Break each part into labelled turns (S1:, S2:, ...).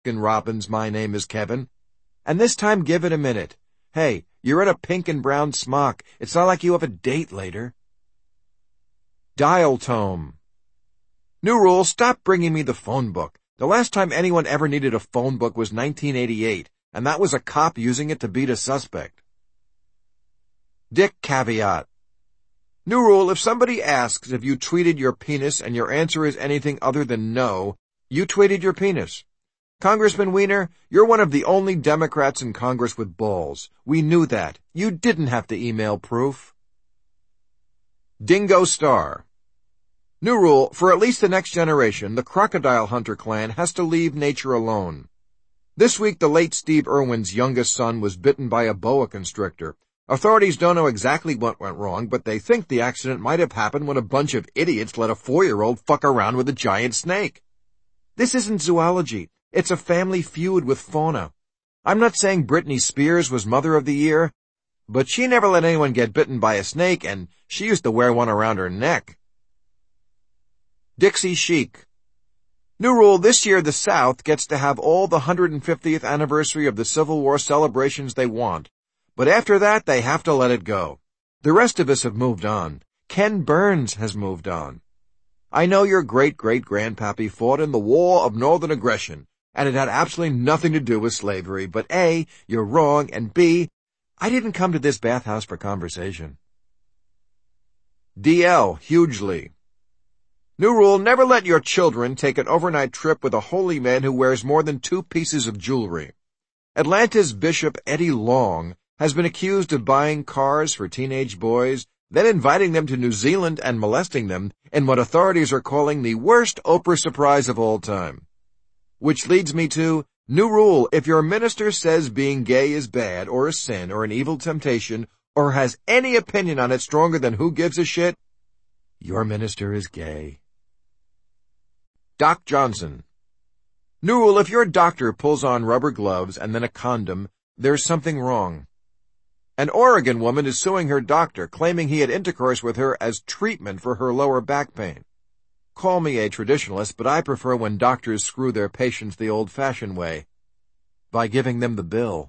S1: Robbins, my name is Kevin. And this time give it a minute. Hey, you're in a pink and brown smock. It's not like you have a date later. Dial tone. New rule, stop bringing me the phone book. The last time anyone ever needed a phone book was 1988, and that was a cop using it to beat a suspect. Dick caveat. New rule, if somebody asks if you tweeted your penis and your answer is anything other than no, you tweeted your penis. Congressman Weiner, you're one of the only Democrats in Congress with balls. We knew that. You didn't have to email proof. Dingo Star. New rule, for at least the next generation, the crocodile hunter clan has to leave nature alone. This week, the late Steve Irwin's youngest son was bitten by a boa constrictor. Authorities don't know exactly what went wrong, but they think the accident might have happened when a bunch of idiots let a 4-year-old fuck around with a giant snake. This isn't zoology. It's a family feud with fauna. I'm not saying Britney Spears was Mother of the Year, but she never let anyone get bitten by a snake, and she used to wear one around her neck. Dixie Chic. New rule, this year the South gets to have all the 150th anniversary of the Civil War celebrations they want, but after that they have to let it go. The rest of us have moved on. Ken Burns has moved on. I know your great-great-grandpappy fought in the War of Northern Aggression, and it had absolutely nothing to do with slavery, but A, you're wrong, and B, I didn't come to this bathhouse for conversation. DL, hugely. New rule, never let your children take an overnight trip with a holy man who wears more than 2 pieces of jewelry. Atlanta's Bishop Eddie Long has been accused of buying cars for teenage boys, then inviting them to New Zealand and molesting them in what authorities are calling the worst Oprah surprise of all time. Which leads me to, new rule, if your minister says being gay is bad or a sin or an evil temptation or has any opinion on it stronger than who gives a shit, your minister is gay. Doc Johnson. New rule, if your doctor pulls on rubber gloves and then a condom, there's something wrong. An Oregon woman is suing her doctor, claiming he had intercourse with her as treatment for her lower back pain. Call me a traditionalist, but I prefer when doctors screw their patients the old-fashioned way, by giving them the bill.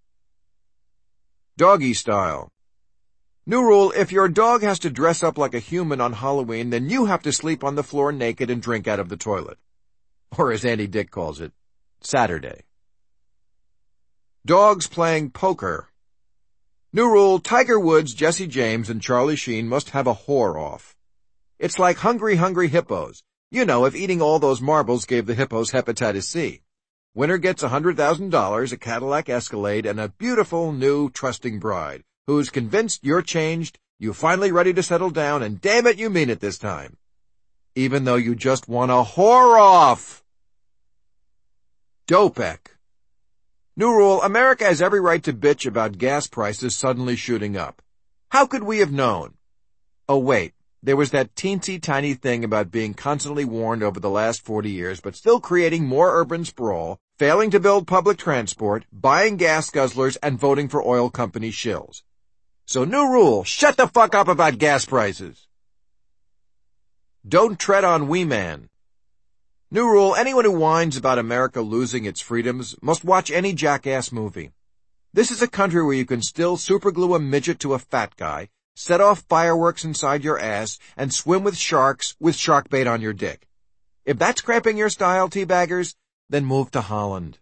S1: Doggy style. New rule, if your dog has to dress up like a human on Halloween, then you have to sleep on the floor naked and drink out of the toilet. Or as Andy Dick calls it, Saturday. Dogs playing poker. New rule, Tiger Woods, Jesse James, and Charlie Sheen must have a whore-off. It's like hungry hippos. You know, if eating all those marbles gave the hippos hepatitis C. Winner gets $100,000, a Cadillac Escalade, and a beautiful, new, trusting bride, who's convinced you're changed, you're finally ready to settle down, and damn it, you mean it this time. Even though you just want a whore-off. Dopek. New rule, America has every right to bitch about gas prices suddenly shooting up. How could we have known? Oh wait, there was that teensy-tiny thing about being constantly warned over the last 40 years, but still creating more urban sprawl, failing to build public transport, buying gas guzzlers, and voting for oil company shills. So new rule, shut the fuck up about gas prices. Don't tread on Wee Man. New rule, anyone who whines about America losing its freedoms must watch any Jackass movie. This is a country where you can still superglue a midget to a fat guy, set off fireworks inside your ass, and swim with sharks with shark bait on your dick. If that's cramping your style, teabaggers, then move to Holland.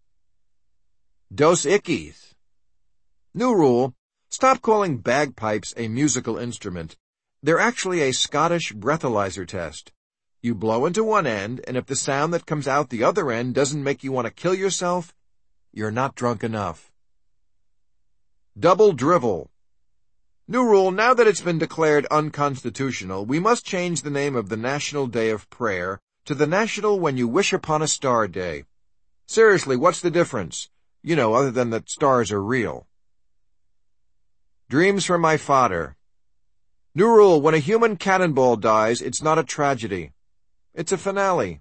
S1: Dos Ickies. New rule, stop calling bagpipes a musical instrument. They're actually a Scottish breathalyzer test. You blow into one end, and if the sound that comes out the other end doesn't make you want to kill yourself, you're not drunk enough. Double drivel. New rule, now that it's been declared unconstitutional, we must change the name of the National Day of Prayer to the National When You Wish Upon a Star Day. Seriously, what's the difference? You know, other than that stars are real. Dreams from my fodder. New rule, when a human cannonball dies, it's not a tragedy. It's a finale.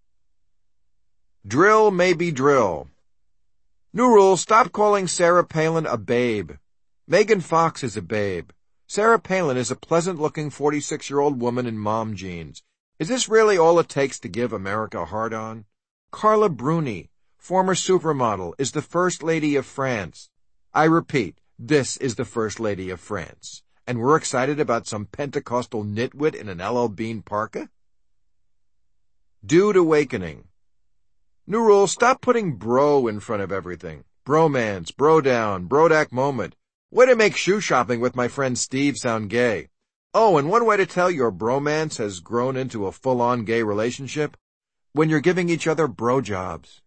S1: Drill may be drill. New rule, stop calling Sarah Palin a babe. Megan Fox is a babe. Sarah Palin is a pleasant-looking 46-year-old woman in mom jeans. Is this really all it takes to give America a hard-on? Carla Bruni, former supermodel, is the First Lady of France. I repeat, this is the First Lady of France. And we're excited about some Pentecostal nitwit in an LL Bean parka? Dude awakening. New rule, stop putting bro in front of everything. Bromance, bro down, brodak moment. Way to make shoe shopping with my friend Steve sound gay. Oh, and one way to tell your bromance has grown into a full-on gay relationship? When you're giving each other bro jobs.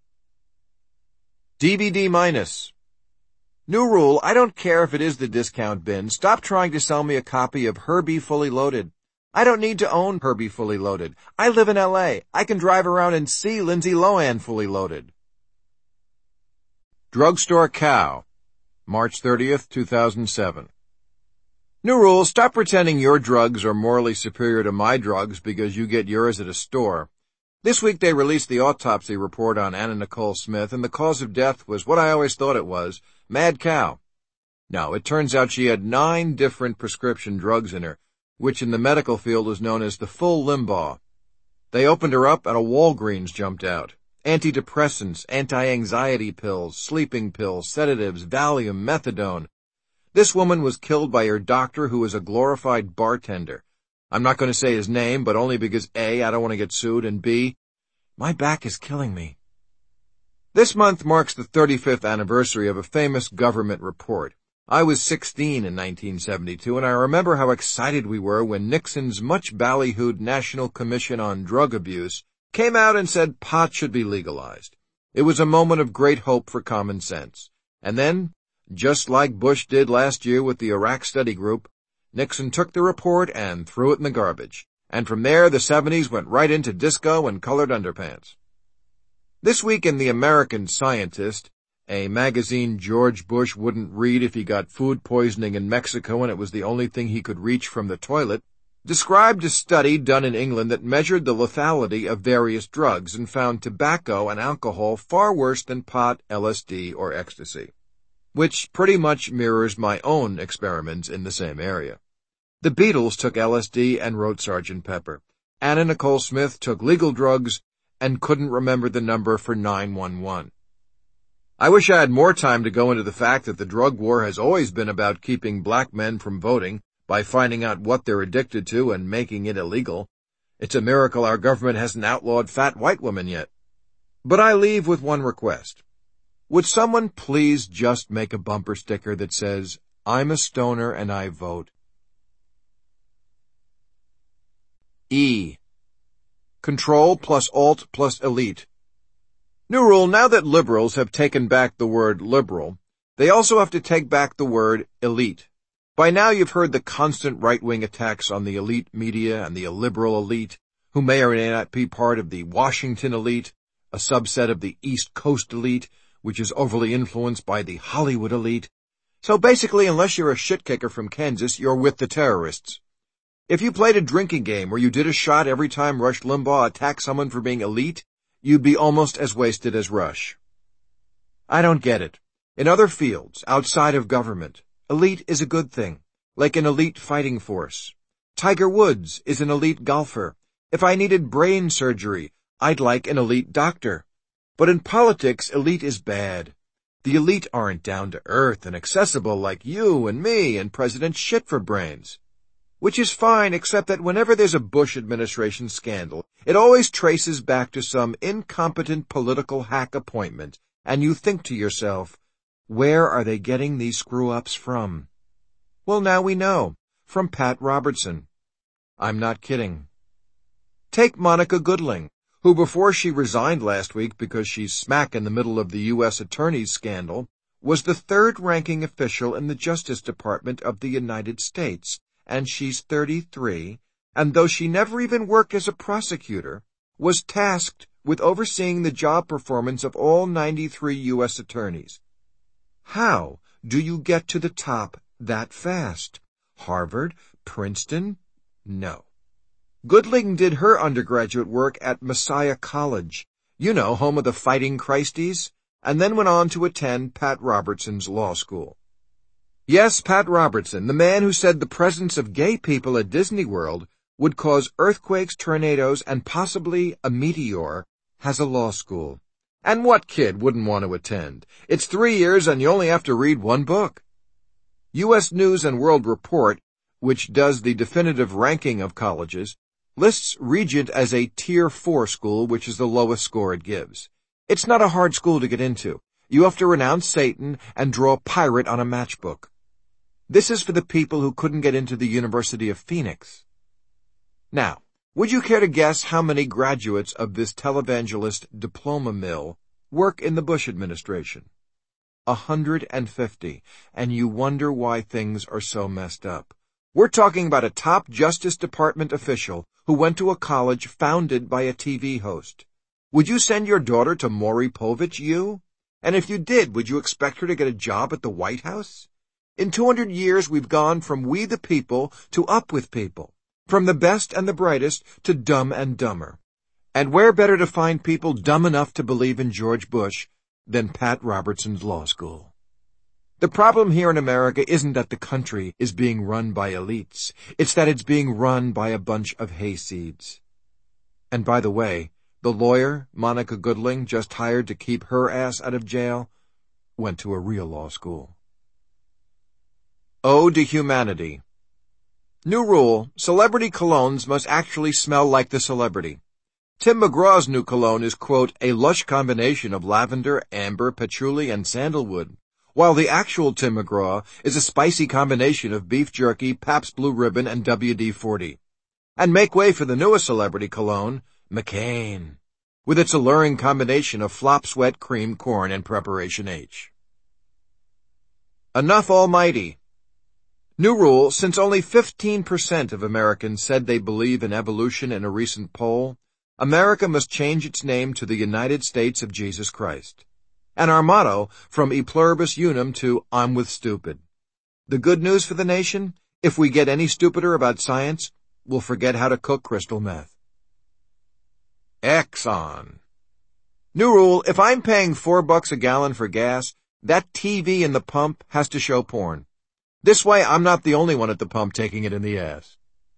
S1: DVD minus. New rule, I don't care if it is the discount bin. Stop trying to sell me a copy of Herbie Fully Loaded. I don't need to own Herbie Fully Loaded. I live in L.A. I can drive around and see Lindsay Lohan Fully Loaded. Drugstore cow. March 30th, 2007. New rule, stop pretending your drugs are morally superior to my drugs because you get yours at a store. This week they released the autopsy report on Anna Nicole Smith, and the cause of death was what I always thought it was, mad cow. No, it turns out she had 9 different prescription drugs in her, which in the medical field is known as the full Limbaugh. They opened her up and a Walgreens jumped out. Antidepressants, anti-anxiety pills, sleeping pills, sedatives, Valium, methadone. This woman was killed by her doctor, who was a glorified bartender. I'm not going to say his name, but only because A, I don't want to get sued, and B, my back is killing me. This month marks the 35th anniversary of a famous government report. I was 16 in 1972, and I remember how excited we were when Nixon's much ballyhooed National Commission on Drug Abuse came out and said pot should be legalized. It was a moment of great hope for common sense. And then, just like Bush did last year with the Iraq Study Group, Nixon took the report and threw it in the garbage. And from there, the 70s went right into disco and colored underpants. This week in The American Scientist, a magazine George Bush wouldn't read if he got food poisoning in Mexico and it was the only thing he could reach from the toilet, described a study done in England that measured the lethality of various drugs and found tobacco and alcohol far worse than pot, LSD, or ecstasy, which pretty much mirrors my own experiments in the same area. The Beatles took LSD and wrote Sgt. Pepper. Anna Nicole Smith took legal drugs and couldn't remember the number for 911. I wish I had more time to go into the fact that the drug war has always been about keeping black men from voting by finding out what they're addicted to and making it illegal. It's a miracle our government hasn't outlawed fat white women yet. But I leave with one request. Would someone please just make a bumper sticker that says, "I'm a stoner and I vote"? E. Control plus Alt plus Elite. New rule, now that liberals have taken back the word liberal, they also have to take back the word elite. By now you've heard the constant right-wing attacks on the elite media and the illiberal elite, who may or may not be part of the Washington elite, a subset of the East Coast elite, which is overly influenced by the Hollywood elite. So basically, unless you're a shit-kicker from Kansas, you're with the terrorists. If you played a drinking game where you did a shot every time Rush Limbaugh attacked someone for being elite, you'd be almost as wasted as Rush. I don't get it. In other fields, outside of government, elite is a good thing, like an elite fighting force. Tiger Woods is an elite golfer. If I needed brain surgery, I'd like an elite doctor. But in politics, elite is bad. The elite aren't down to earth and accessible like you and me and President Shit for Brains. Which is fine, except that whenever there's a Bush administration scandal, it always traces back to some incompetent political hack appointment, and you think to yourself, where are they getting these screw-ups from? Well, now we know. From Pat Robertson. I'm not kidding. Take Monica Goodling, who before she resigned last week because she's smack in the middle of the U.S. Attorney's scandal, was the third-ranking official in the Justice Department of the United States, and she's 33, and though she never even worked as a prosecutor, was tasked with overseeing the job performance of all 93 U.S. attorneys. How do you get to the top that fast? Harvard? Princeton? No. Goodling did her undergraduate work at Messiah College, you know, home of the Fighting Christies, and then went on to attend Pat Robertson's law school. Yes, Pat Robertson, the man who said the presence of gay people at Disney World would cause earthquakes, tornadoes, and possibly a meteor, has a law school. And what kid wouldn't want to attend? It's 3 years and you only have to read one book. U.S. News and World Report, which does the definitive ranking of colleges, lists Regent as a Tier 4 school, which is the lowest score it gives. It's not a hard school to get into. You have to renounce Satan and draw a pirate on a matchbook. This is for the people who couldn't get into the University of Phoenix. Now, would you care to guess how many graduates of this televangelist diploma mill work in the Bush administration? 150, and you wonder why things are so messed up. We're talking about a top Justice Department official who went to a college founded by a TV host. Would you send your daughter to Maury Povich U? And if you did, would you expect her to get a job at the White House? In 200 years, we've gone from we the people to up with people, from the best and the brightest to dumb and dumber. And where better to find people dumb enough to believe in George Bush than Pat Robertson's law school? The problem here in America isn't that the country is being run by elites. It's that it's being run by a bunch of hayseeds. And by the way, the lawyer, Monica Goodling, just hired to keep her ass out of jail, went to a real law school. Ode to Humanity. New rule, celebrity colognes must actually smell like the celebrity. Tim McGraw's new cologne is, quote, a lush combination of lavender, amber, patchouli, and sandalwood, while the actual Tim McGraw is a spicy combination of beef jerky, Pabst Blue Ribbon, and WD-40. And make way for the newest celebrity cologne, McCain, with its alluring combination of flop sweat, cream, corn, and Preparation H. Enough Almighty. New rule, since only 15% of Americans said they believe in evolution in a recent poll, America must change its name to the United States of Jesus Christ. And our motto, from E Pluribus Unum to I'm with stupid. The good news for the nation? If we get any stupider about science, we'll forget how to cook crystal meth. Exxon. New rule, if I'm paying $4 a gallon for gas, that TV in the pump has to show porn. This way I'm not the only one at the pump taking it in the ass.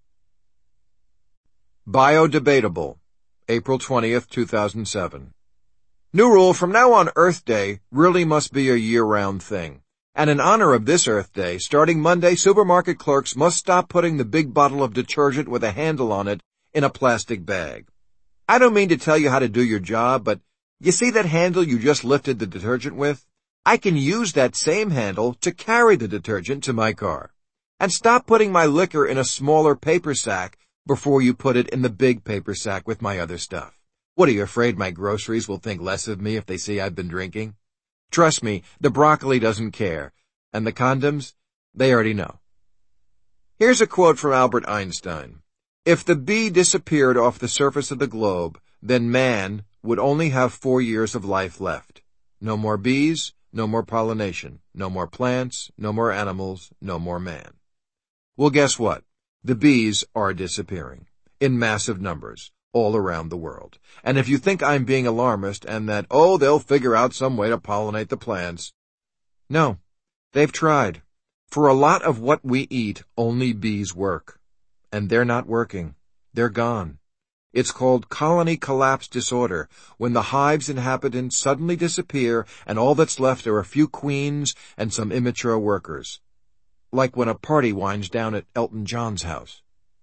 S1: Biodebatable. April 20th, 2007. New rule, from now on Earth Day really must be a year-round thing. And in honor of this Earth Day, starting Monday, supermarket clerks must stop putting the big bottle of detergent with a handle on it in a plastic bag. I don't mean to tell you how to do your job, but you see that handle you just lifted the detergent with? I can use that same handle to carry the detergent to my car. And stop putting my liquor in a smaller paper sack before you put it in the big paper sack with my other stuff. What, are you afraid my groceries will think less of me if they see I've been drinking? Trust me, the broccoli doesn't care. And the condoms, they already know. Here's a quote from Albert Einstein. If the bee disappeared off the surface of the globe, then man would only have 4 years of life left. No more bees, no more pollination, no more plants, no more animals, no more man. Well, guess what? The bees are disappearing in massive numbers all around the world. And if you think I'm being alarmist and that, they'll figure out some way to pollinate the plants. No, they've tried. For a lot of what we eat, only bees work. And they're not working. They're gone. It's called colony collapse disorder, when the hive's inhabitants suddenly disappear and all that's left are a few queens and some immature workers. Like when a party winds down at Elton John's house.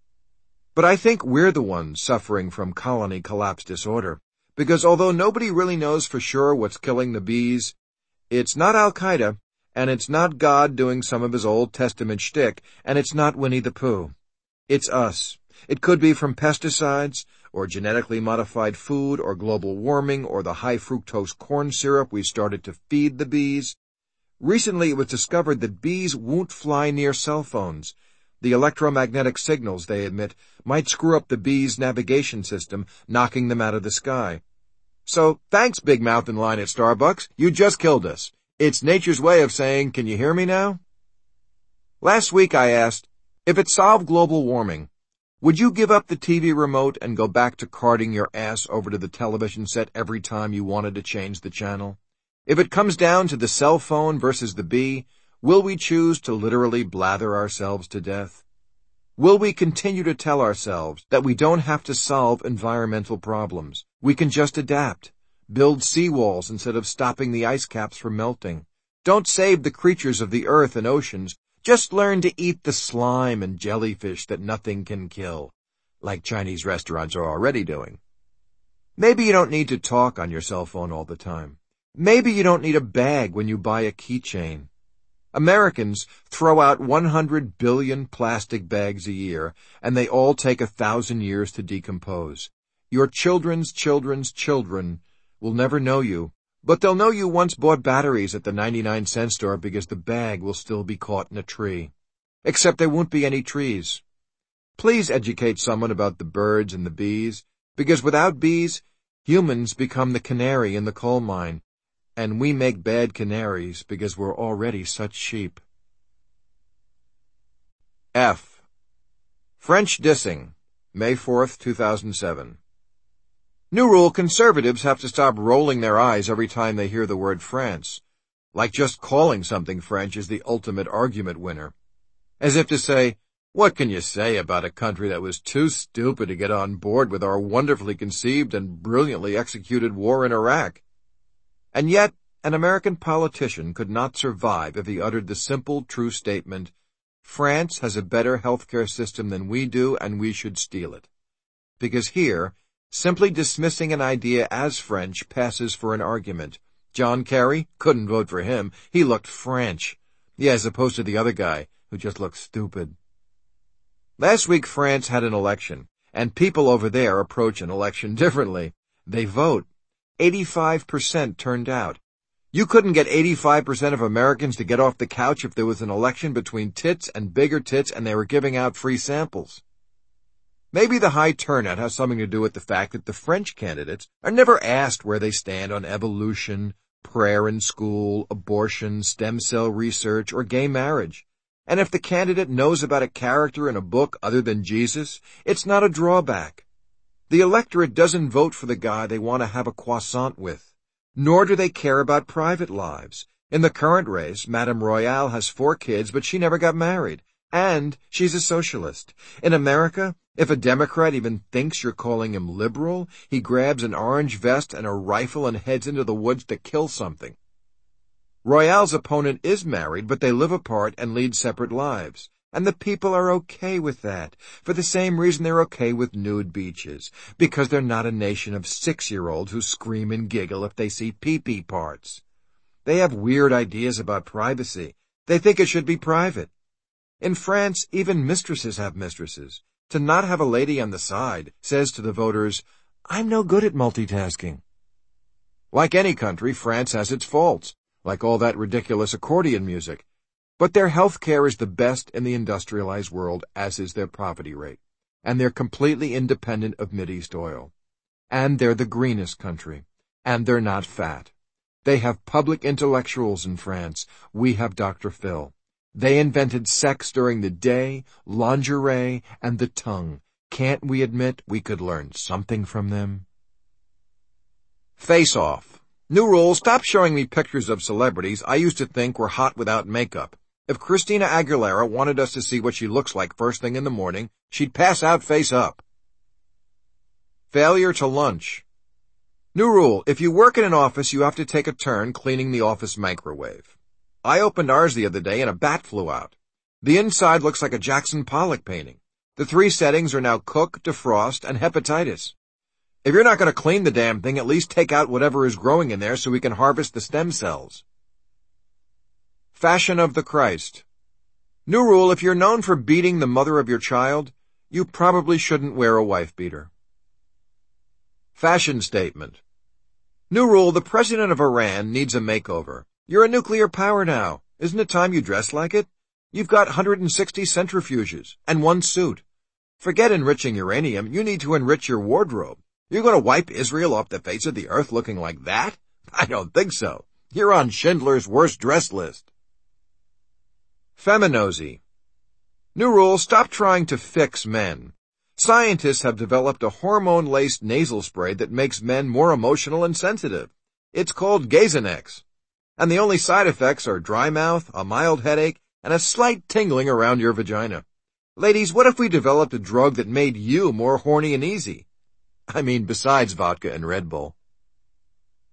S1: But I think we're the ones suffering from colony collapse disorder, because although nobody really knows for sure what's killing the bees, it's not Al-Qaeda, and it's not God doing some of his Old Testament shtick, and it's not Winnie the Pooh. It's us. It could be from pesticides, or genetically modified food, or global warming, or the high-fructose corn syrup we started to feed the bees. Recently it was discovered that bees won't fly near cell phones. The electromagnetic signals they emit might screw up the bees' navigation system, knocking them out of the sky. So, thanks, Big Mouth in line at Starbucks. You just killed us. It's nature's way of saying, can you hear me now? Last week I asked, if it solved global warming, would you give up the TV remote and go back to carting your ass over to the television set every time you wanted to change the channel? If it comes down to the cell phone versus the bee, will we choose to literally blather ourselves to death? Will we continue to tell ourselves that we don't have to solve environmental problems? We can just adapt, Build seawalls instead of stopping the ice caps from melting. Don't save the creatures of the earth and oceans. Just learn to eat the slime and jellyfish that nothing can kill, like Chinese restaurants are already doing. Maybe you don't need to talk on your cell phone all the time. Maybe you don't need a bag when you buy a keychain. Americans throw out 100 billion plastic bags a year, and they all take 1,000 years to decompose. Your children's children's children will never know you, but they'll know you once bought batteries at the 99-cent store because the bag will still be caught in a tree. Except there won't be any trees. Please educate someone about the birds and the bees, because without bees, humans become the canary in the coal mine, and we make bad canaries because we're already such sheep. F. French dissing, May 4th, 2007. New rule: conservatives have to stop rolling their eyes every time they hear the word France, like just calling something French is the ultimate argument winner. As if to say, what can you say about a country that was too stupid to get on board with our wonderfully conceived and brilliantly executed war in Iraq? And yet, an American politician could not survive if he uttered the simple, true statement, France has a better healthcare system than we do, and we should steal it. Because here, simply dismissing an idea as French passes for an argument. John Kerry? Couldn't vote for him. He looked French. Yeah, as opposed to the other guy, who just looked stupid. Last week, France had an election, and people over there approach an election differently. They vote. 85% turned out. You couldn't get 85% of Americans to get off the couch if there was an election between tits and bigger tits and they were giving out free samples. Maybe the high turnout has something to do with the fact that the French candidates are never asked where they stand on evolution, prayer in school, abortion, stem cell research, or gay marriage. And if the candidate knows about a character in a book other than Jesus, it's not a drawback. The electorate doesn't vote for the guy they want to have a croissant with, nor do they care about private lives. In the current race, Madame Royale has 4 kids, but she never got married, and she's a socialist. In America, if a Democrat even thinks you're calling him liberal, he grabs an orange vest and a rifle and heads into the woods to kill something. Royale's opponent is married, but they live apart and lead separate lives. And the people are okay with that, for the same reason they're okay with nude beaches, because they're not a nation of 6-year-olds who scream and giggle if they see pee-pee parts. They have weird ideas about privacy. They think it should be private. In France, even mistresses have mistresses. To not have a lady on the side says to the voters, I'm no good at multitasking. Like any country, France has its faults, like all that ridiculous accordion music. But their health care is the best in the industrialized world, as is their poverty rate. And they're completely independent of Mideast oil. And they're the greenest country. And they're not fat. They have public intellectuals in France. We have Dr. Phil. They invented sex during the day, lingerie, and the tongue. Can't we admit we could learn something from them? Face Off. New rule: stop showing me pictures of celebrities I used to think were hot without makeup. If Christina Aguilera wanted us to see what she looks like first thing in the morning, she'd pass out face up. Failure to lunch. New rule: if you work in an office, you have to take a turn cleaning the office microwave. I opened ours the other day and a bat flew out. The inside looks like a Jackson Pollock painting. The 3 settings are now cook, defrost, and hepatitis. If you're not going to clean the damn thing, at least take out whatever is growing in there so we can harvest the stem cells. Fashion of the Christ. New rule: if you're known for beating the mother of your child, you probably shouldn't wear a wife beater. Fashion statement. New rule: the president of Iran needs a makeover. You're a nuclear power now. Isn't it time you dressed like it? You've got 160 centrifuges and 1 suit. Forget enriching uranium. You need to enrich your wardrobe. You're going to wipe Israel off the face of the earth looking like that? I don't think so. You're on Schindler's worst dress list. Feminosy. New rule: stop trying to fix men. Scientists have developed a hormone-laced nasal spray that makes men more emotional and sensitive. It's called Gazonex. And the only side effects are dry mouth, a mild headache, and a slight tingling around your vagina. Ladies, what if we developed a drug that made you more horny and easy? I mean, besides vodka and Red Bull.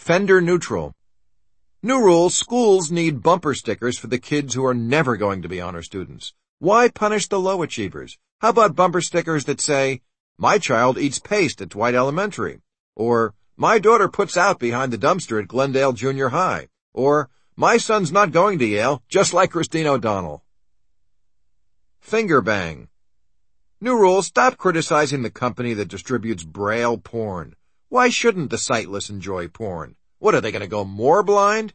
S1: Fender neutral. New rule, schools need bumper stickers for the kids who are never going to be honor students. Why punish the low achievers? How about bumper stickers that say, "My child eats paste at Dwight Elementary," or "My daughter puts out behind the dumpster at Glendale Junior High," or "My son's not going to Yale, just like Christine O'Donnell." Finger bang. New rule, stop criticizing the company that distributes Braille porn. Why shouldn't the sightless enjoy porn? What, are they going to go more blind?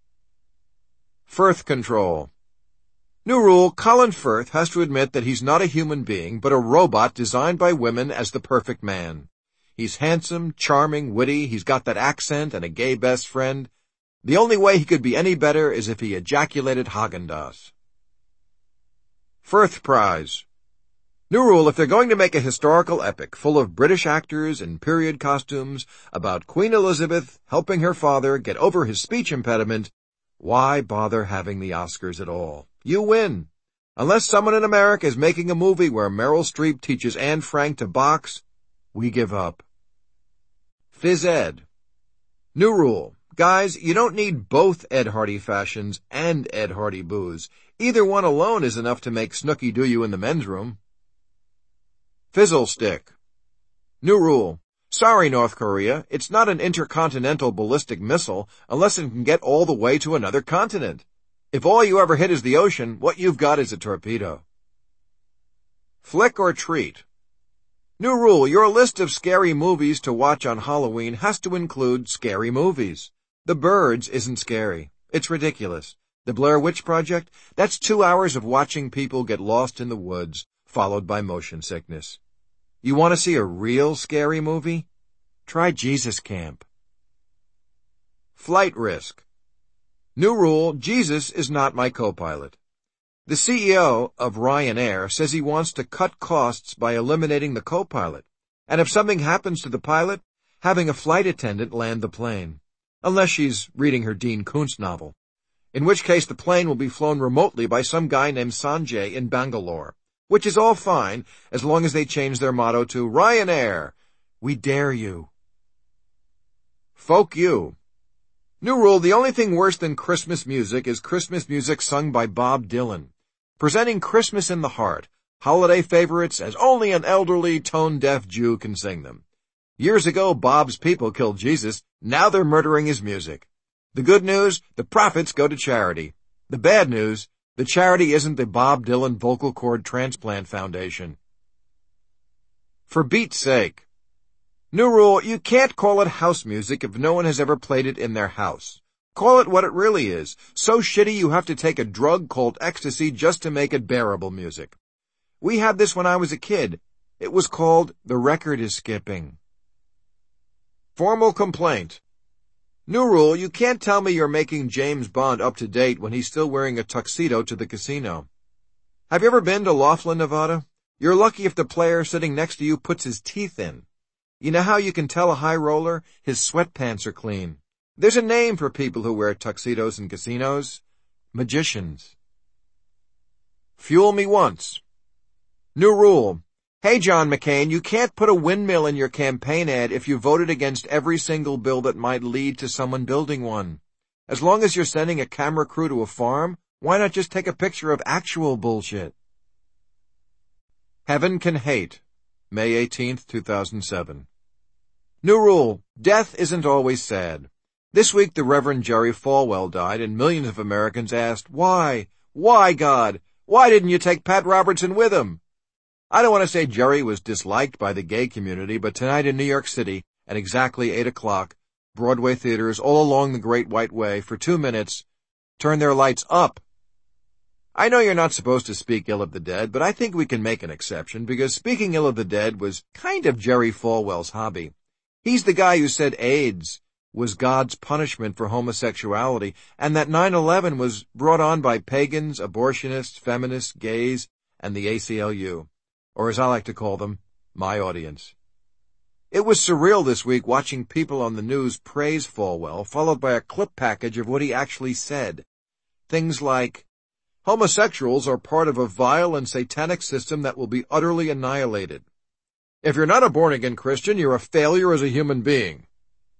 S1: Firth control. New rule, Colin Firth has to admit that he's not a human being, but a robot designed by women as the perfect man. He's handsome, charming, witty, he's got that accent and a gay best friend. The only way he could be any better is if he ejaculated Häagen-Dazs. Firth Prize. New rule, if they're going to make a historical epic full of British actors in period costumes about Queen Elizabeth helping her father get over his speech impediment, why bother having the Oscars at all? You win. Unless someone in America is making a movie where Meryl Streep teaches Anne Frank to box, we give up. Phys Ed. New rule. Guys, you don't need both Ed Hardy fashions and Ed Hardy booze. Either one alone is enough to make Snooki do you in the men's room. Fizzle stick. New rule. Sorry, North Korea, it's not an intercontinental ballistic missile unless it can get all the way to another continent. If all you ever hit is the ocean, what you've got is a torpedo. Flick or treat. New rule, your list of scary movies to watch on Halloween has to include scary movies. The Birds isn't scary. It's ridiculous. The Blair Witch Project, that's 2 hours of watching people get lost in the woods, followed by motion sickness. You want to see a real scary movie? Try Jesus Camp. Flight risk. New rule, Jesus is not my co-pilot. The CEO of Ryanair says he wants to cut costs by eliminating the co-pilot, and if something happens to the pilot, having a flight attendant land the plane. Unless she's reading her Dean Koontz novel, in which case the plane will be flown remotely by some guy named Sanjay in Bangalore, which is all fine as long as they change their motto to Ryanair, we dare you. Folk you. New rule, the only thing worse than Christmas music is Christmas music sung by Bob Dylan, presenting Christmas in the heart, holiday favorites as only an elderly, tone-deaf Jew can sing them. Years ago, Bob's people killed Jesus. Now they're murdering his music. The good news, the profits go to charity. The bad news, the charity isn't the Bob Dylan Vocal Cord Transplant Foundation. For beat's sake. New rule, you can't call it house music if no one has ever played it in their house. Call it what it really is. So shitty you have to take a drug called ecstasy just to make it bearable music. We had this when I was a kid. It was called The Record is Skipping. Formal complaint. New rule, you can't tell me you're making James Bond up to date when he's still wearing a tuxedo to the casino. Have you ever been to Laughlin, Nevada? You're lucky if the player sitting next to you puts his teeth in. You know how you can tell a high roller? His sweatpants are clean. There's a name for people who wear tuxedos in casinos. Magicians. Fuel me once. New rule. Hey, John McCain, you can't put a windmill in your campaign ad if you voted against every single bill that might lead to someone building one. As long as you're sending a camera crew to a farm, why not just take a picture of actual bullshit? Heaven Can Hate, May 18th, 2007. New rule, death isn't always sad. This week the Reverend Jerry Falwell died, and millions of Americans asked, why? Why, God? Why didn't you take Pat Robertson with him? I don't want to say Jerry was disliked by the gay community, but tonight in New York City, at exactly 8 o'clock, Broadway theaters all along the Great White Way for 2 minutes turn their lights up. I know you're not supposed to speak ill of the dead, but I think we can make an exception, because speaking ill of the dead was kind of Jerry Falwell's hobby. He's the guy who said AIDS was God's punishment for homosexuality, and that 9/11 was brought on by pagans, abortionists, feminists, gays, and the ACLU. Or as I like to call them, my audience. It was surreal this week watching people on the news praise Falwell, followed by a clip package of what he actually said. Things like, homosexuals are part of a vile and satanic system that will be utterly annihilated. If you're not a born-again Christian, you're a failure as a human being.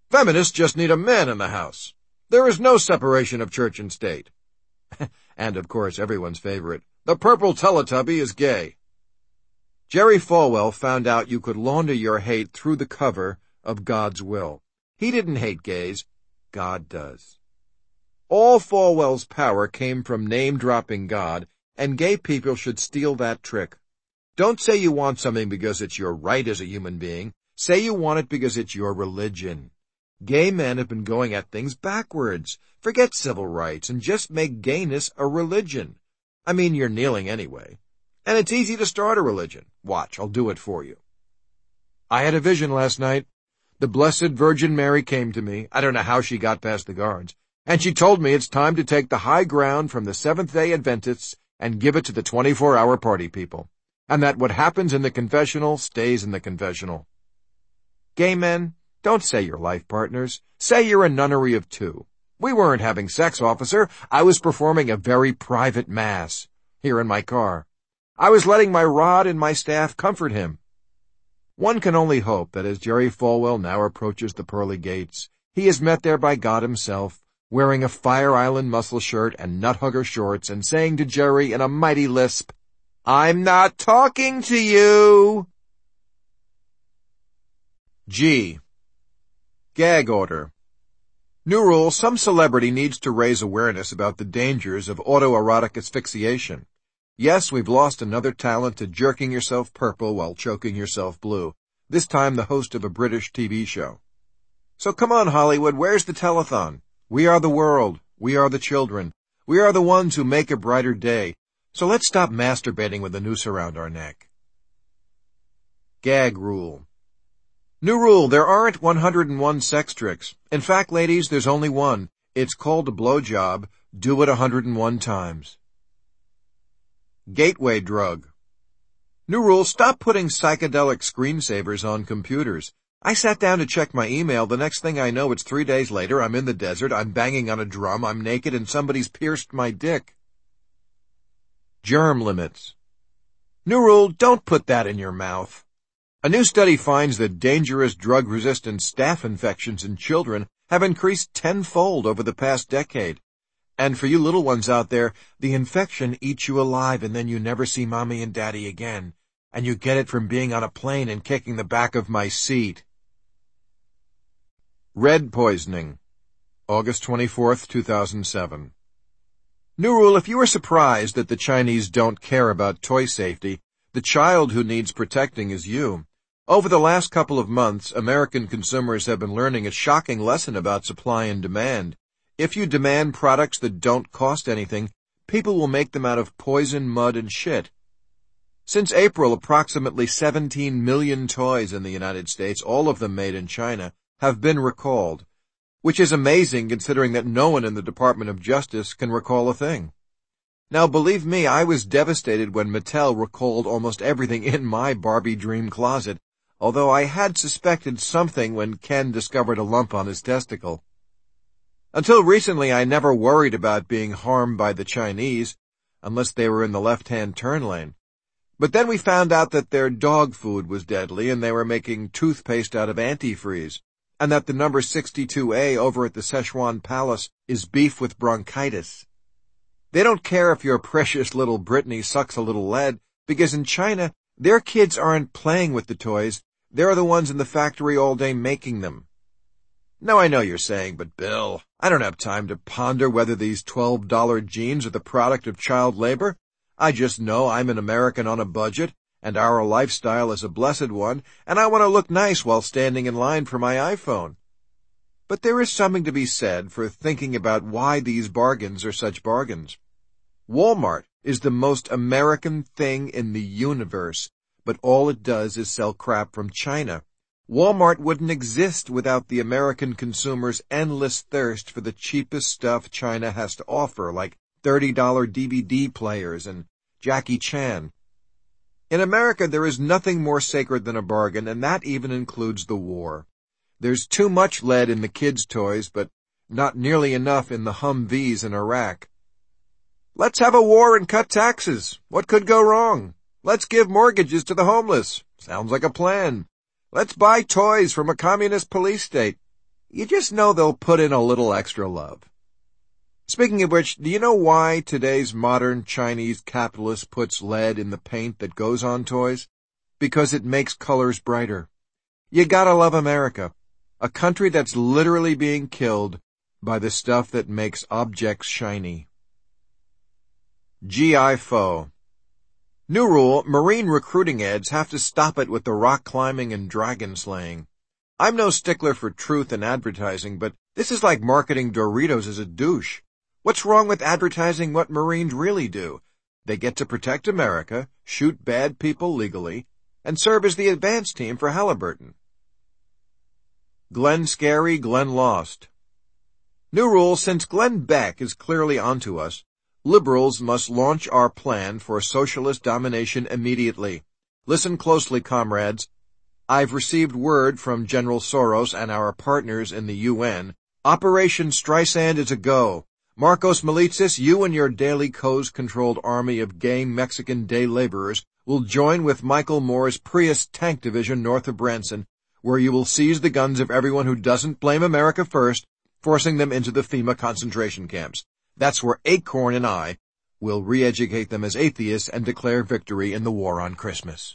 S1: Feminists just need a man in the house. There is no separation of church and state. And, of course, everyone's favorite, the purple Teletubby is gay. Jerry Falwell found out you could launder your hate through the cover of God's will. He didn't hate gays. God does. All Falwell's power came from name-dropping God, and gay people should steal that trick. Don't say you want something because it's your right as a human being. Say you want it because it's your religion. Gay men have been going at things backwards. Forget civil rights and just make gayness a religion. I mean, you're kneeling anyway. And it's easy to start a religion. Watch, I'll do it for you. I had a vision last night. The Blessed Virgin Mary came to me. I don't know how she got past the guards. And she told me it's time to take the high ground from the Seventh-day Adventists and give it to the 24-hour party people. And that what happens in the confessional stays in the confessional. Gay men, don't say you're life partners. Say you're a nunnery of two. We weren't having sex, officer. I was performing a very private mass here in my car. I was letting my rod and my staff comfort him. One can only hope that as Jerry Falwell now approaches the pearly gates, he is met there by God himself, wearing a Fire Island muscle shirt and nut-hugger shorts and saying to Jerry in a mighty lisp, "I'm not talking to you." G. Gag order. New rule, some celebrity needs to raise awareness about the dangers of autoerotic asphyxiation. Yes, we've lost another talent to jerking yourself purple while choking yourself blue, this time the host of a British TV show. So come on, Hollywood, where's the telethon? We are the world. We are the children. We are the ones who make a brighter day. So let's stop masturbating with a noose around our neck. Gag rule. New rule, there aren't 101 sex tricks. In fact, ladies, there's only one. It's called a blowjob. Do it 101 times. Gateway drug. New rule, stop putting psychedelic screensavers on computers. I sat down to check my email. The next thing I know, it's 3 days later. I'm in the desert. I'm banging on a drum. I'm naked and somebody's pierced my dick. Germ limits. New rule, don't put that in your mouth. A new study finds that dangerous drug-resistant staph infections in children have increased tenfold over the past decade. And for you little ones out there, the infection eats you alive and then you never see Mommy and Daddy again. And you get it from being on a plane and kicking the back of my seat. Red poisoning. August 24th, 2007. New rule, if you are surprised that the Chinese don't care about toy safety, the child who needs protecting is you. Over the last couple of months, American consumers have been learning a shocking lesson about supply and demand. If you demand products that don't cost anything, people will make them out of poison, mud, and shit. Since April, approximately 17 million toys in the United States, all of them made in China, have been recalled, which is amazing considering that no one in the Department of Justice can recall a thing. Now, believe me, I was devastated when Mattel recalled almost everything in my Barbie dream closet, although I had suspected something when Ken discovered a lump on his testicle. Until recently, I never worried about being harmed by the Chinese, unless they were in the left-hand turn lane. But then we found out that their dog food was deadly and they were making toothpaste out of antifreeze, and that the number 62A over at the Szechuan Palace is beef with bronchitis. They don't care if your precious little Brittany sucks a little lead, because in China, their kids aren't playing with the toys. They're the ones in the factory all day making them. Now I know you're saying, but Bill, I don't have time to ponder whether these $12 jeans are the product of child labor. I just know I'm an American on a budget, and our lifestyle is a blessed one, and I want to look nice while standing in line for my iPhone. But there is something to be said for thinking about why these bargains are such bargains. Walmart is the most American thing in the universe, but all it does is sell crap from China. Walmart wouldn't exist without the American consumer's endless thirst for the cheapest stuff China has to offer, like $30 DVD players and Jackie Chan. In America, there is nothing more sacred than a bargain, and that even includes the war. There's too much lead in the kids' toys, but not nearly enough in the Humvees in Iraq. Let's have a war and cut taxes. What could go wrong? Let's give mortgages to the homeless. Sounds like a plan. Let's buy toys from a communist police state. You just know they'll put in a little extra love. Speaking of which, do you know why today's modern Chinese capitalist puts lead in the paint that goes on toys? Because it makes colors brighter. You gotta love America, a country that's literally being killed by the stuff that makes objects shiny. GI Foe. New rule, Marine recruiting ads have to stop it with the rock climbing and dragon slaying. I'm no stickler for truth in advertising, but this is like marketing Doritos as a douche. What's wrong with advertising what Marines really do? They get to protect America, shoot bad people legally, and serve as the advance team for Halliburton. Glenn Scary, Glenn Lost. New rule, since Glenn Beck is clearly onto us, liberals must launch our plan for socialist domination immediately. Listen closely, comrades. I've received word from General Soros and our partners in the UN. Operation Streisand is a go. Marcos Militzis, you and your Daily Kos-controlled army of gay Mexican day laborers will join with Michael Moore's Prius tank division north of Branson, where you will seize the guns of everyone who doesn't blame America first, forcing them into the FEMA concentration camps. That's where Acorn and I will re-educate them as atheists and declare victory in the war on Christmas.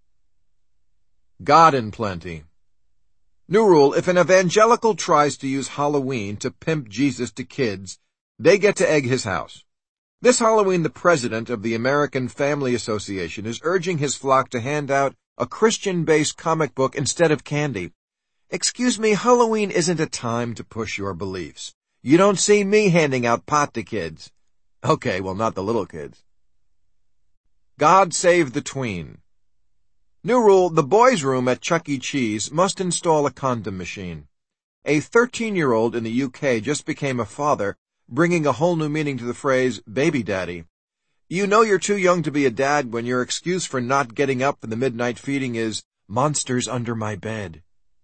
S1: God in Plenty. New rule, if an evangelical tries to use Halloween to pimp Jesus to kids, they get to egg his house. This Halloween, the president of the American Family Association is urging his flock to hand out a Christian-based comic book instead of candy. Excuse me, Halloween isn't a time to push your beliefs. You don't see me handing out pot to kids. Okay, well, not the little kids. God Save the Tween. New rule, the boys' room at Chuck E. Cheese must install a condom machine. A 13-year-old in the UK just became a father, bringing a whole new meaning to the phrase, baby daddy. You know you're too young to be a dad when your excuse for not getting up for the midnight feeding is, monsters under my bed.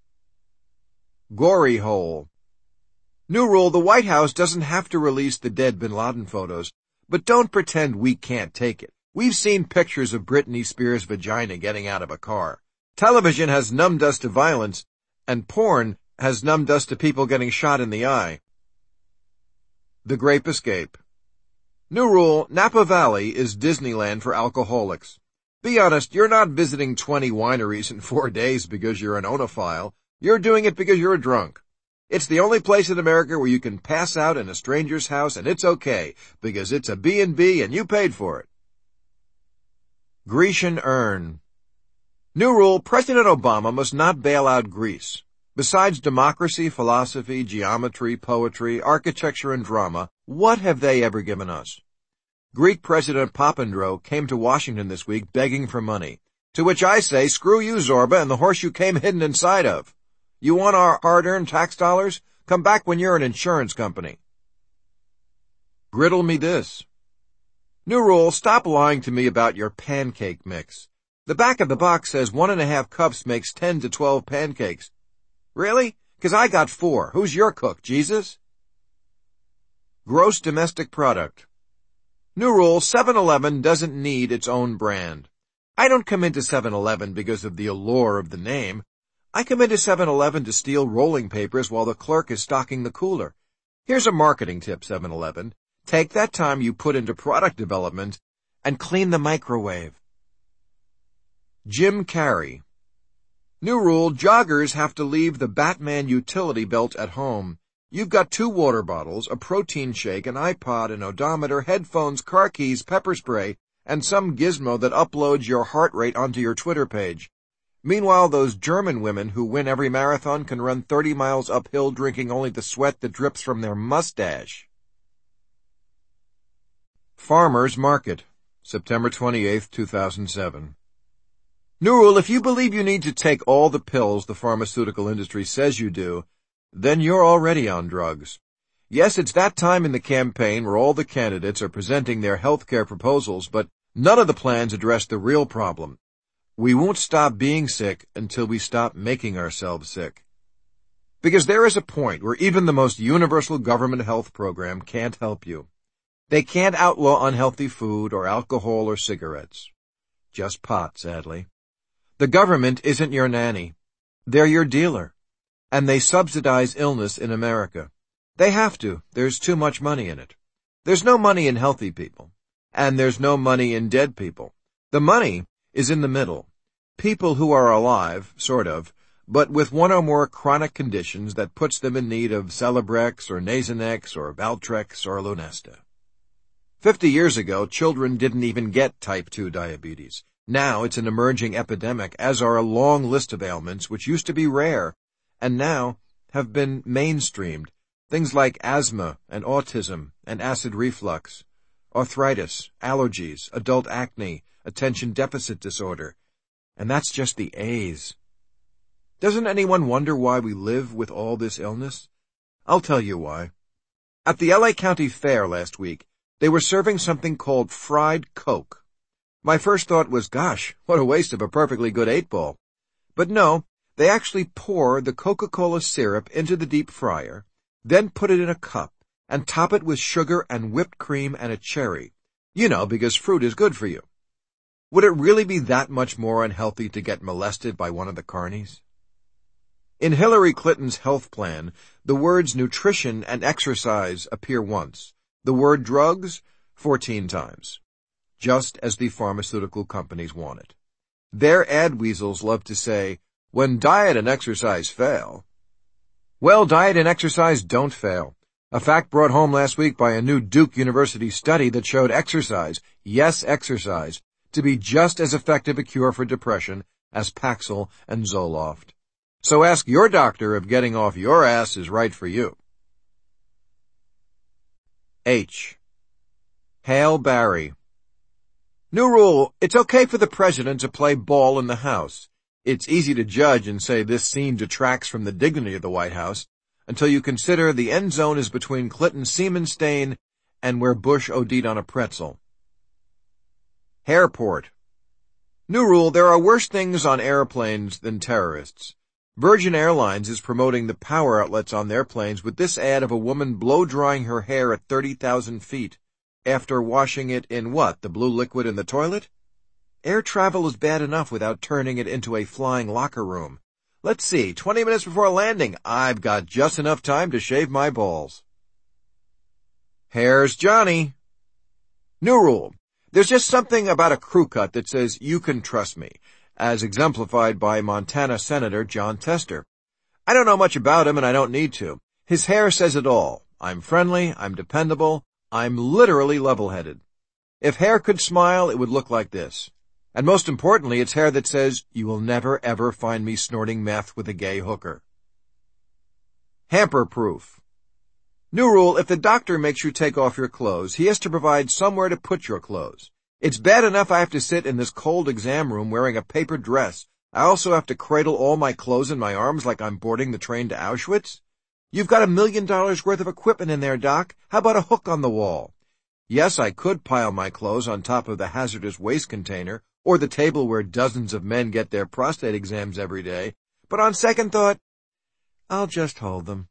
S1: Gory Hole. New rule, the White House doesn't have to release the dead Bin Laden photos, but don't pretend we can't take it. We've seen pictures of Britney Spears' vagina getting out of a car. Television has numbed us to violence, and porn has numbed us to people getting shot in the eye. The Grape Escape. New rule, Napa Valley is Disneyland for alcoholics. Be honest, you're not visiting 20 wineries in 4 days because you're an onophile. You're doing it because you're a drunk. It's the only place in America where you can pass out in a stranger's house and it's okay, because it's a B&B and you paid for it. Grecian Urn. New rule, President Obama must not bail out Greece. Besides democracy, philosophy, geometry, poetry, architecture, and drama, what have they ever given us? Greek President Papandreou came to Washington this week begging for money, to which I say, screw you, Zorba, and the horse you came hidden inside of. You want our hard-earned tax dollars? Come back when you're an insurance company. Riddle me this. New rule, stop lying to me about your pancake mix. The back of the box says 1.5 cups makes 10 to 12 pancakes. Really? 'Cause I got 4. Who's your cook, Jesus? Gross domestic product. New rule, 7-Eleven doesn't need its own brand. I don't come into 7-Eleven because of the allure of the name. I come into 7-Eleven to steal rolling papers while the clerk is stocking the cooler. Here's a marketing tip, 7-Eleven. Take that time you put into product development and clean the microwave. Jim Carrey. New rule, joggers have to leave the Batman utility belt at home. You've got 2 water bottles, a protein shake, an iPod, an odometer, headphones, car keys, pepper spray, and some gizmo that uploads your heart rate onto your Twitter page. Meanwhile, those German women who win every marathon can run 30 miles uphill drinking only the sweat that drips from their mustache. Farmer's Market, September 28, 2007. New rule, if you believe you need to take all the pills the pharmaceutical industry says you do, then you're already on drugs. Yes, it's that time in the campaign where all the candidates are presenting their health care proposals, but none of the plans address the real problem. We won't stop being sick until we stop making ourselves sick. Because there is a point where even the most universal government health program can't help you. They can't outlaw unhealthy food or alcohol or cigarettes. Just pot, sadly. The government isn't your nanny. They're your dealer. And they subsidize illness in America. They have to. There's too much money in it. There's no money in healthy people. And there's no money in dead people. The money is in the middle. People who are alive, sort of, but with one or more chronic conditions that puts them in need of Celebrex or Nasonex or Valtrex or Lunesta. 50 years ago, children didn't even get type 2 diabetes. Now it's an emerging epidemic, as are a long list of ailments which used to be rare and now have been mainstreamed. Things like asthma and autism and acid reflux, arthritis, allergies, adult acne, attention deficit disorder. And that's just the A's. Doesn't anyone wonder why we live with all this illness? I'll tell you why. At the LA County Fair last week, they were serving something called fried Coke. My first thought was, gosh, what a waste of a perfectly good 8-ball. But no, they actually pour the Coca-Cola syrup into the deep fryer, then put it in a cup, and top it with sugar and whipped cream and a cherry. You know, because fruit is good for you. Would it really be that much more unhealthy to get molested by one of the carnies? In Hillary Clinton's health plan, the words nutrition and exercise appear once. The word drugs, 14 times. Just as the pharmaceutical companies want it. Their ad weasels love to say, when diet and exercise fail. Well, diet and exercise don't fail. A fact brought home last week by a new Duke University study that showed exercise, yes exercise, to be just as effective a cure for depression as Paxil and Zoloft. So ask your doctor if getting off your ass is right for you. H. Hail Barry. New rule, it's okay for the president to play ball in the House. It's easy to judge and say this scene detracts from the dignity of the White House until you consider the end zone is between Clinton's semen stain and where Bush OD'd on a pretzel. Hairport. New rule, there are worse things on airplanes than terrorists. Virgin Airlines is promoting the power outlets on their planes with this ad of a woman blow-drying her hair at 30,000 feet after washing it in what, the blue liquid in the toilet? Air travel is bad enough without turning it into a flying locker room. Let's see, 20 minutes before landing, I've got just enough time to shave my balls. Here's Johnny. New rule. There's just something about a crew cut that says, you can trust me, as exemplified by Montana Senator Jon Tester. I don't know much about him and I don't need to. His hair says it all. I'm friendly, I'm dependable, I'm literally level-headed. If hair could smile, it would look like this. And most importantly, it's hair that says, you will never ever find me snorting meth with a gay hooker. Hamper-proof. New rule, if the doctor makes you take off your clothes, he has to provide somewhere to put your clothes. It's bad enough I have to sit in this cold exam room wearing a paper dress. I also have to cradle all my clothes in my arms like I'm boarding the train to Auschwitz. You've got $1 million worth of equipment in there, Doc. How about a hook on the wall? Yes, I could pile my clothes on top of the hazardous waste container or the table where dozens of men get their prostate exams every day, but on second thought, I'll just hold them.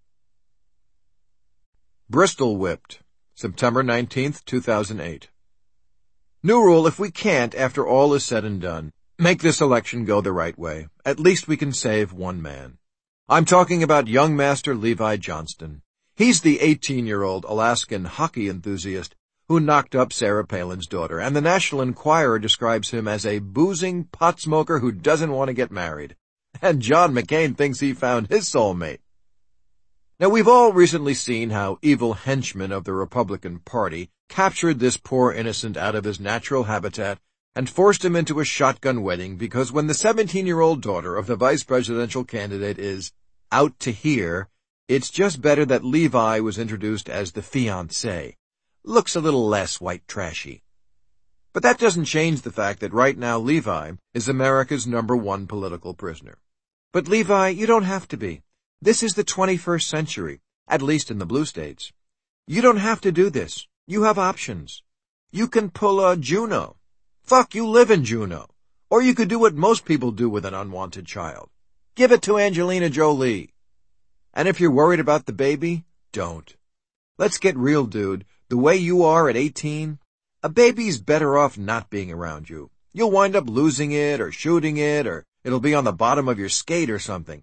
S1: Bristol whipped, September 19th, 2008. New rule, if we can't, after all is said and done, make this election go the right way, at least we can save one man. I'm talking about young Master Levi Johnston. He's the 18-year-old Alaskan hockey enthusiast who knocked up Sarah Palin's daughter, and the National Enquirer describes him as a boozing pot smoker who doesn't want to get married. And John McCain thinks he found his soulmate. Now, we've all recently seen how evil henchmen of the Republican Party captured this poor innocent out of his natural habitat and forced him into a shotgun wedding because when the 17-year-old daughter of the vice presidential candidate is out to here, it's just better that Levi was introduced as the fiancé. Looks a little less white trashy. But that doesn't change the fact that right now Levi is America's #1 political prisoner. But Levi, you don't have to be. This is the 21st century, at least in the blue states. You don't have to do this. You have options. You can pull a Juno. Fuck, you live in Juno. Or you could do what most people do with an unwanted child. Give it to Angelina Jolie. And if you're worried about the baby, don't. Let's get real, dude. The way you are at 18, a baby's better off not being around you. You'll wind up losing it or shooting it or it'll be on the bottom of your skate or something.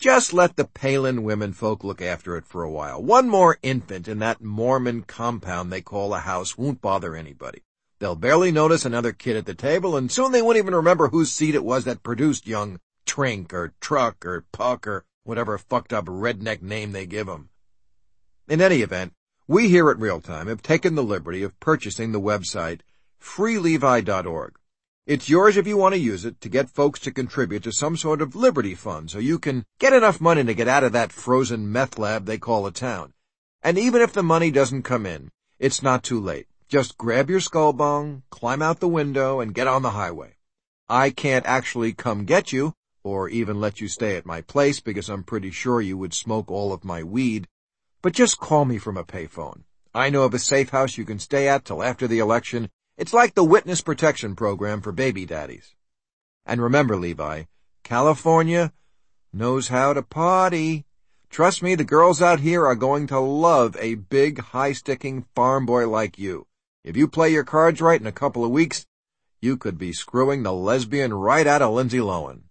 S1: Just let the Palin women folk look after it for a while. One more infant in that Mormon compound they call a house won't bother anybody. They'll barely notice another kid at the table, and soon they won't even remember whose seed it was that produced young Trink or Truck or Puck or whatever fucked up redneck name they give 'em. In any event, we here at Realtime have taken the liberty of purchasing the website freelevi.org. It's yours if you want to use it to get folks to contribute to some sort of Liberty Fund so you can get enough money to get out of that frozen meth lab they call a town. And even if the money doesn't come in, it's not too late. Just grab your skull bong, climb out the window, and get on the highway. I can't actually come get you, or even let you stay at my place because I'm pretty sure you would smoke all of my weed, but just call me from a payphone. I know of a safe house you can stay at till after the election. It's like the Witness Protection Program for baby daddies. And remember, Levi, California knows how to party. Trust me, the girls out here are going to love a big, high-sticking farm boy like you. If you play your cards right in a couple of weeks, you could be screwing the lesbian right out of Lindsay Lohan.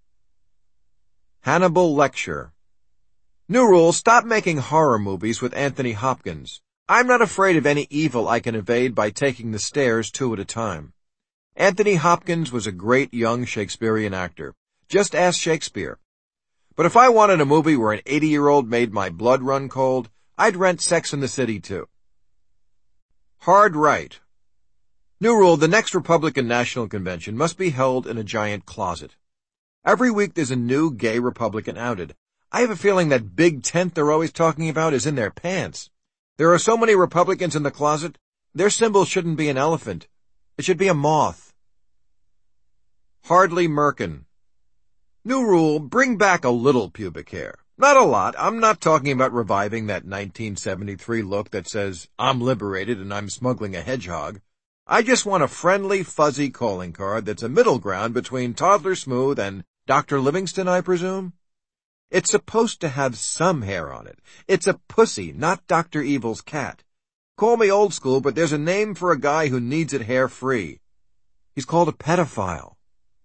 S1: Hannibal Lecter. New rule, stop making horror movies with Anthony Hopkins. I'm not afraid of any evil I can evade by taking the stairs 2 at a time. Anthony Hopkins was a great young Shakespearean actor. Just ask Shakespeare. But if I wanted a movie where an 80-year-old made my blood run cold, I'd rent Sex and the City too. Hard right. New rule, the next Republican National Convention must be held in a giant closet. Every week there's a new gay Republican outed. I have a feeling that big tent they're always talking about is in their pants. There are so many Republicans in the closet, their symbol shouldn't be an elephant. It should be a moth. Hardly Merkin. New rule, bring back a little pubic hair. Not a lot. I'm not talking about reviving that 1973 look that says, I'm liberated and I'm smuggling a hedgehog. I just want a friendly, fuzzy calling card that's a middle ground between Toddler Smooth and Dr. Livingston, I presume. It's supposed to have some hair on it. It's a pussy, not Dr. Evil's cat. Call me old school, but there's a name for a guy who needs it hair-free. He's called a pedophile.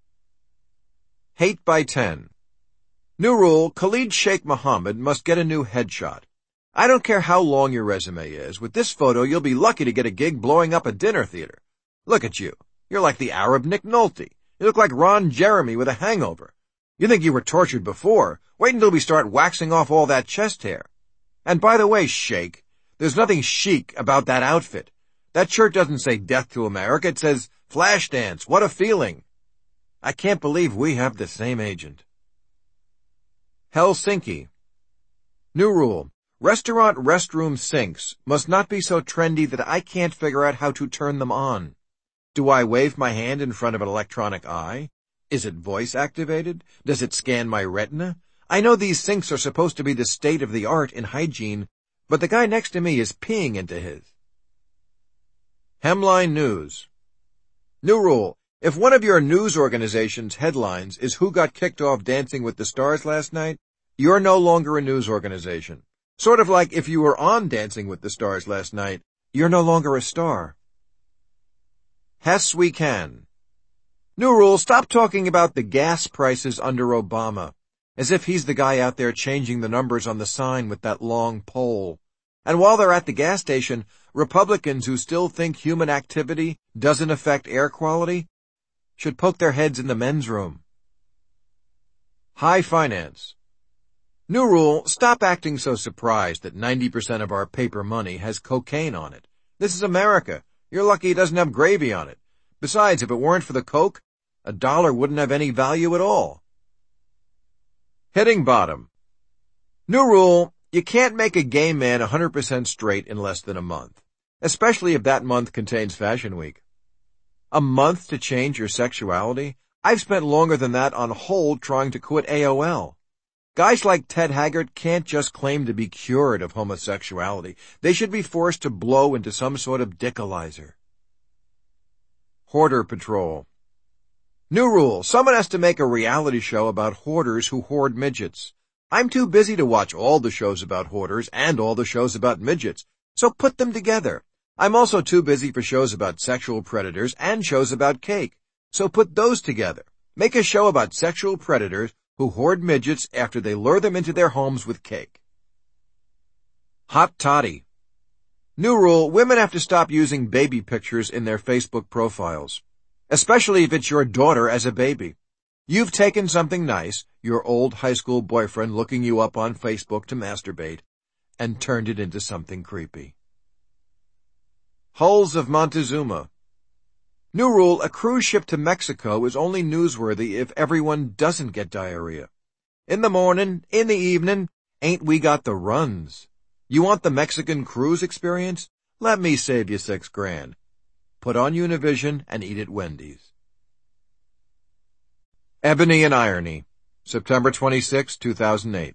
S1: Hate by 10. New rule, Khalid Sheikh Mohammed must get a new headshot. I don't care how long your resume is. With this photo, you'll be lucky to get a gig blowing up a dinner theater. Look at you. You're like the Arab Nick Nolte. You look like Ron Jeremy with a hangover. You think you were tortured before? Wait until we start waxing off all that chest hair. And by the way, Sheikh, there's nothing chic about that outfit. That shirt doesn't say Death to America. It says Flashdance. What a feeling. I can't believe we have the same agent. Helsinki. New rule. Restaurant restroom sinks must not be so trendy that I can't figure out how to turn them on. Do I wave my hand in front of an electronic eye? Is it voice activated? Does it scan my retina? I know these sinks are supposed to be the state of the art in hygiene, but the guy next to me is peeing into his. Hemline News. New rule. If one of your news organization's headlines is who got kicked off Dancing with the Stars last night, you're no longer a news organization. Sort of like if you were on Dancing with the Stars last night, you're no longer a star. Hess we can. New rule, stop talking about the gas prices under Obama, as if he's the guy out there changing the numbers on the sign with that long pole. And while they're at the gas station, Republicans who still think human activity doesn't affect air quality should poke their heads in the men's room. High finance. New rule, stop acting so surprised that 90% of our paper money has cocaine on it. This is America. You're lucky it doesn't have gravy on it. Besides, if it weren't for the coke, $1 wouldn't have any value at all. Hitting bottom. New rule, you can't make a gay man 100% straight in less than a month, especially if that month contains Fashion Week. A month to change your sexuality? I've spent longer than that on hold trying to quit AOL. Guys like Ted Haggard can't just claim to be cured of homosexuality. They should be forced to blow into some sort of dickolizer. Hoarder Patrol. New rule, someone has to make a reality show about hoarders who hoard midgets. I'm too busy to watch all the shows about hoarders and all the shows about midgets, so put them together. I'm also too busy for shows about sexual predators and shows about cake, so put those together. Make a show about sexual predators who hoard midgets after they lure them into their homes with cake. Hot toddy. New rule, women have to stop using baby pictures in their Facebook profiles, especially if it's your daughter as a baby. You've taken something nice, your old high school boyfriend looking you up on Facebook to masturbate, and turned it into something creepy. Hulls of Montezuma. New rule, a cruise ship to Mexico is only newsworthy if everyone doesn't get diarrhea. In the morning, in the evening, ain't we got the runs? You want the Mexican cruise experience? Let me save you $6,000. Put on Univision and eat at Wendy's. Ebony and Irony, September 26, 2008.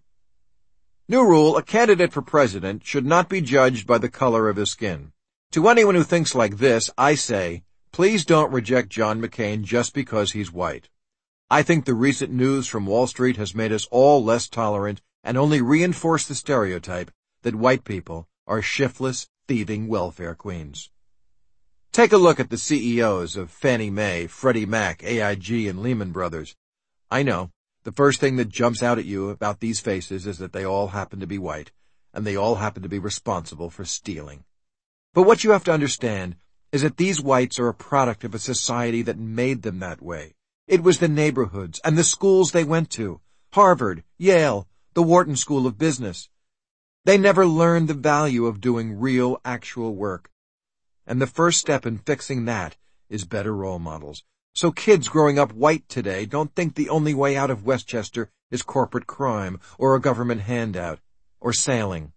S1: New rule, a candidate for president should not be judged by the color of his skin. To anyone who thinks like this, I say, please don't reject John McCain just because he's white. I think the recent news from Wall Street has made us all less tolerant and only reinforced the stereotype that white people are shiftless, thieving welfare queens. Take a look at the CEOs of Fannie Mae, Freddie Mac, AIG, and Lehman Brothers. I know, the first thing that jumps out at you about these faces is that they all happen to be white, and they all happen to be responsible for stealing. But what you have to understand is that these whites are a product of a society that made them that way. It was the neighborhoods and the schools they went to, Harvard, Yale, the Wharton School of Business. They never learned the value of doing real, actual work. And the first step in fixing that is better role models. So kids growing up white today don't think the only way out of Westchester is corporate crime or a government handout or sailing.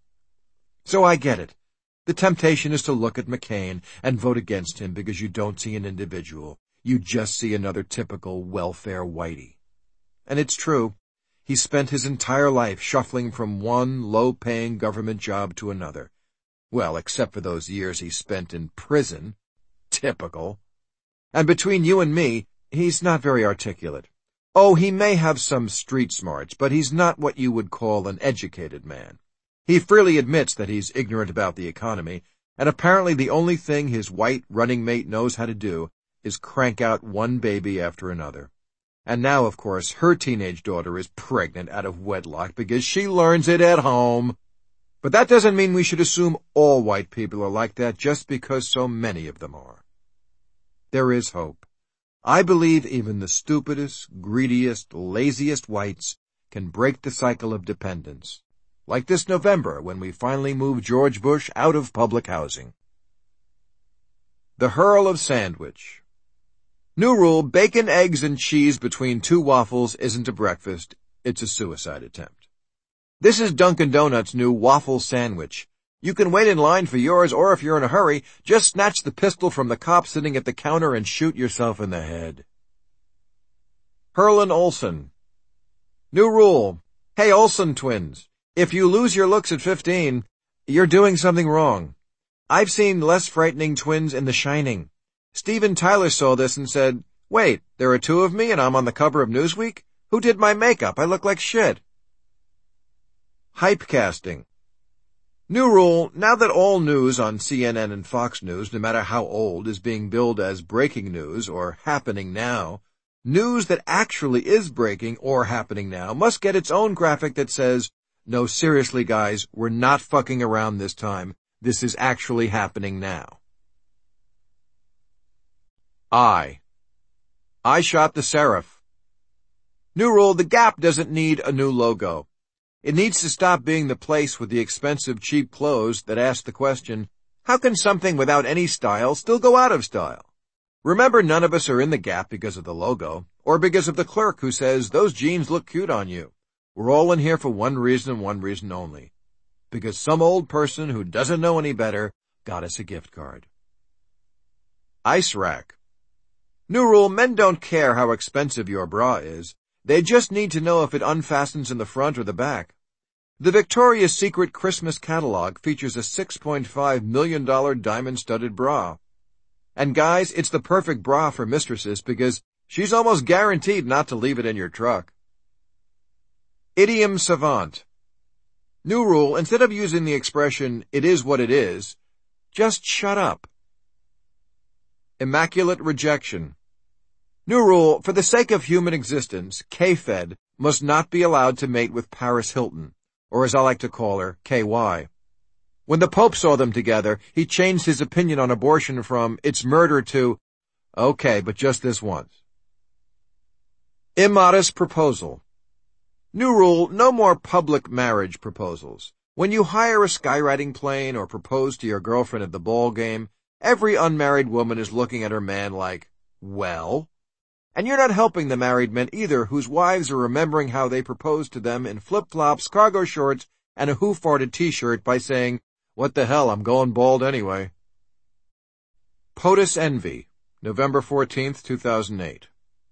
S1: So I get it. The temptation is to look at McCain and vote against him because you don't see an individual. You just see another typical welfare whitey. And it's true. He spent his entire life shuffling from one low-paying government job to another. Well, except for those years he spent in prison. Typical. And between you and me, he's not very articulate. Oh, he may have some street smarts, but he's not what you would call an educated man. He freely admits that he's ignorant about the economy, and apparently the only thing his white running mate knows how to do is crank out one baby after another. And now, of course, her teenage daughter is pregnant out of wedlock because she learns it at home. But that doesn't mean we should assume all white people are like that just because so many of them are. There is hope. I believe even the stupidest, greediest, laziest whites can break the cycle of dependence, like this November when we finally moved George Bush out of public housing. The Hurl of Sandwich. New rule, bacon, eggs, and cheese between two waffles isn't a breakfast, it's a suicide attempt. This is Dunkin' Donuts' new waffle sandwich. You can wait in line for yours, or if you're in a hurry, just snatch the pistol from the cop sitting at the counter and shoot yourself in the head. Herlin Olsen. New rule. Hey, Olsen twins. If you lose your looks at 15, you're doing something wrong. I've seen less frightening twins in The Shining. Steven Tyler saw this and said, wait, there are two of me and I'm on the cover of Newsweek? Who did my makeup? I look like shit. Hypecasting. New rule, now that all news on CNN and Fox News, no matter how old, is being billed as breaking news or happening now, news that actually is breaking or happening now must get its own graphic that says, no, seriously guys, we're not fucking around this time. This is actually happening now. I shot the Seraph. New rule, the Gap doesn't need a new logo. It needs to stop being the place with the expensive cheap clothes that ask the question, how can something without any style still go out of style? Remember, none of us are in the Gap because of the logo, or because of the clerk who says, those jeans look cute on you. We're all in here for one reason and one reason only. Because some old person who doesn't know any better got us a gift card. Ice rack. New rule, men don't care how expensive your bra is. They just need to know if it unfastens in the front or the back. The Victoria's Secret Christmas catalog features a $6.5 million diamond-studded bra. And guys, it's the perfect bra for mistresses because she's almost guaranteed not to leave it in your truck. Idiom savant. New rule, instead of using the expression, it is what it is, just shut up. Immaculate rejection. New rule, for the sake of human existence, K-Fed, must not be allowed to mate with Paris Hilton, or as I like to call her, KY. When the Pope saw them together, he changed his opinion on abortion from, it's murder to, okay, but just this once. Immodest proposal. New rule, no more public marriage proposals. When you hire a skywriting plane or propose to your girlfriend at the ball game, every unmarried woman is looking at her man like, well? And you're not helping the married men either, whose wives are remembering how they proposed to them in flip-flops, cargo shorts, and a who-farted t-shirt by saying, what the hell, I'm going bald anyway. POTUS Envy, November 14th, 2008.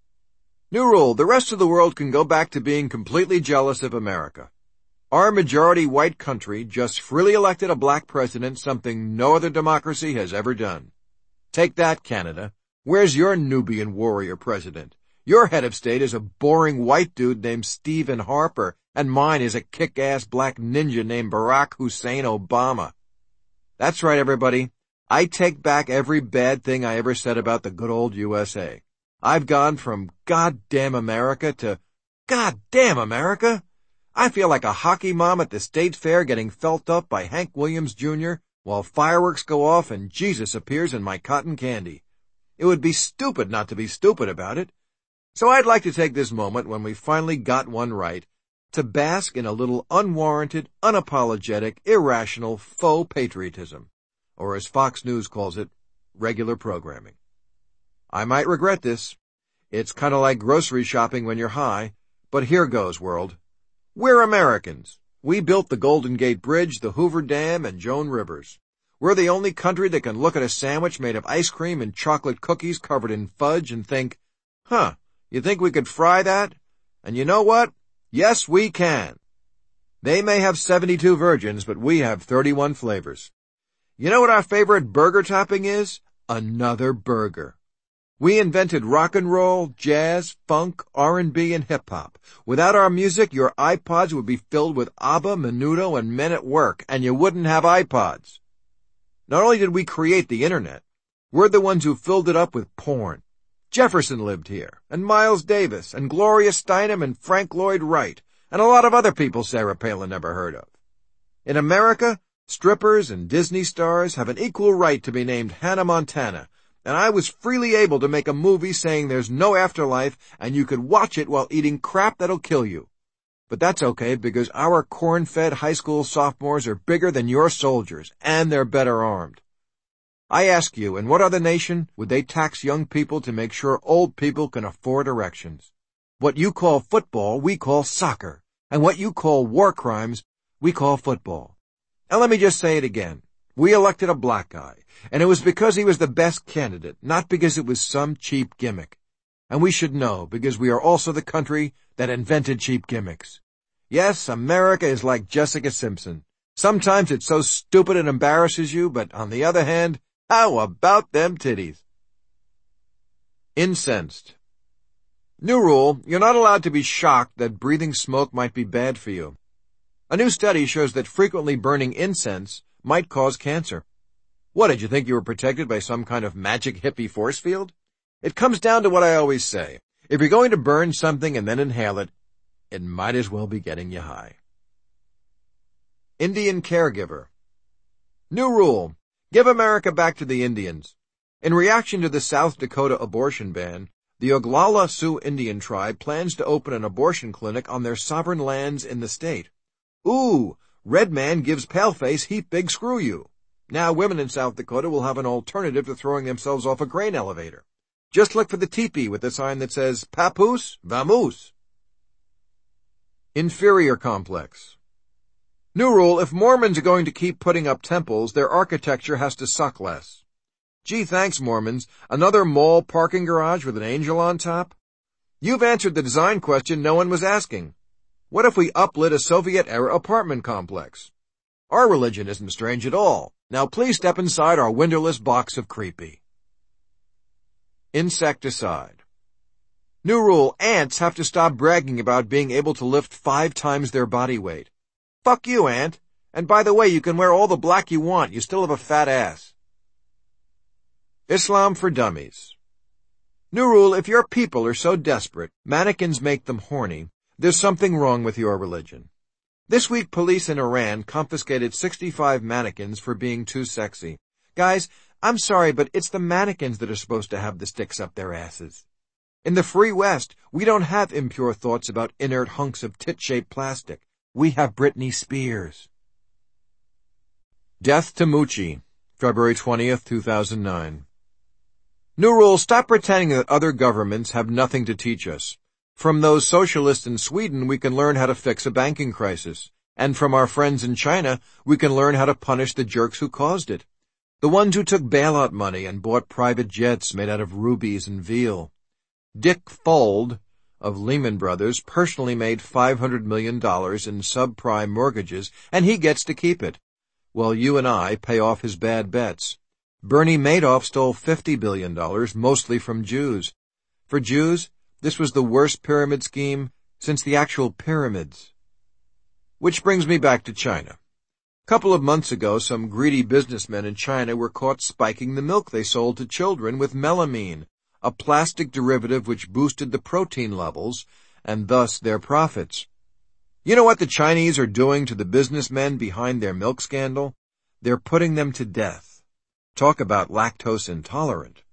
S1: New rule, the rest of the world can go back to being completely jealous of America. Our majority white country just freely elected a black president, something no other democracy has ever done. Take that, Canada. Where's your Nubian warrior president? Your head of state is a boring white dude named Stephen Harper, and mine is a kick-ass black ninja named Barack Hussein Obama. That's right, everybody. I take back every bad thing I ever said about the good old USA. I've gone from goddamn America to goddamn America. I feel like a hockey mom at the state fair getting felt up by Hank Williams Jr. while fireworks go off and Jesus appears in my cotton candy. It would be stupid not to be stupid about it. So I'd like to take this moment when we finally got one right to bask in a little unwarranted, unapologetic, irrational, faux patriotism, or as Fox News calls it, regular programming. I might regret this. It's kind of like grocery shopping when you're high, but here goes, world. We're Americans. We built the Golden Gate Bridge, the Hoover Dam, and Joan Rivers. We're the only country that can look at a sandwich made of ice cream and chocolate cookies covered in fudge and think, you think we could fry that? And you know what? Yes, we can. They may have 72 virgins, but we have 31 flavors. You know what our favorite burger topping is? Another burger. We invented rock and roll, jazz, funk, R&B, and hip-hop. Without our music, your iPods would be filled with ABBA, Menudo, and Men at Work, and you wouldn't have iPods. Not only did we create the Internet, we're the ones who filled it up with porn. Jefferson lived here, and Miles Davis, and Gloria Steinem, and Frank Lloyd Wright, and a lot of other people Sarah Palin never heard of. In America, strippers and Disney stars have an equal right to be named Hannah Montana, and I was freely able to make a movie saying there's no afterlife and you could watch it while eating crap that'll kill you. But that's okay because our corn-fed high school sophomores are bigger than your soldiers, and they're better armed. I ask you, in what other nation would they tax young people to make sure old people can afford erections? What you call football, we call soccer, and what you call war crimes, we call football. And let me just say it again. We elected a black guy, and it was because he was the best candidate, not because it was some cheap gimmick. And we should know, because we are also the country that invented cheap gimmicks. Yes, America is like Jessica Simpson. Sometimes it's so stupid it embarrasses you, but on the other hand, how about them titties? Incensed. New rule, you're not allowed to be shocked that breathing smoke might be bad for you. A new study shows that frequently burning incense might cause cancer. What, did you think you were protected by some kind of magic hippie force field? It comes down to what I always say. If you're going to burn something and then inhale it, it might as well be getting you high. Indian caregiver. New rule. Give America back to the Indians. In reaction to the South Dakota abortion ban, the Oglala Sioux Indian tribe plans to open an abortion clinic on their sovereign lands in the state. Ooh, red man gives paleface heap big screw you. Now women in South Dakota will have an alternative to throwing themselves off a grain elevator. Just look for the teepee with a sign that says, Papoose, Vamoose. Inferior complex. New rule, if Mormons are going to keep putting up temples, their architecture has to suck less. Gee, thanks, Mormons. Another mall parking garage with an angel on top? You've answered the design question no one was asking. What if we uplit a Soviet-era apartment complex? Our religion isn't strange at all. Now please step inside our windowless box of creepy. Insecticide. New rule, ants have to stop bragging about being able to lift 5 times their body weight. Fuck you, ant. And by the way, you can wear all the black you want. You still have a fat ass. Islam for dummies. New rule, if your people are so desperate, mannequins make them horny, There's something wrong with your religion. This week, police in Iran confiscated 65 mannequins for being too sexy. Guys, I'm sorry, but it's the mannequins that are supposed to have the sticks up their asses. In the free West, we don't have impure thoughts about inert hunks of tit-shaped plastic. We have Britney Spears. Death to Moochie, February 20th, 2009. New rule, stop pretending that other governments have nothing to teach us. From those socialists in Sweden, we can learn how to fix a banking crisis. And from our friends in China, we can learn how to punish the jerks who caused it. The ones who took bailout money and bought private jets made out of rubies and veal. Dick Fuld of Lehman Brothers personally made $500 million in subprime mortgages, and he gets to keep it, while you and I pay off his bad bets. Bernie Madoff stole $50 billion, mostly from Jews. For Jews, this was the worst pyramid scheme since the actual pyramids. Which brings me back to China. A couple of months ago, some greedy businessmen in China were caught spiking the milk they sold to children with melamine, a plastic derivative which boosted the protein levels, and thus their profits. You know what the Chinese are doing to the businessmen behind their milk scandal? They're putting them to death. Talk about lactose intolerant.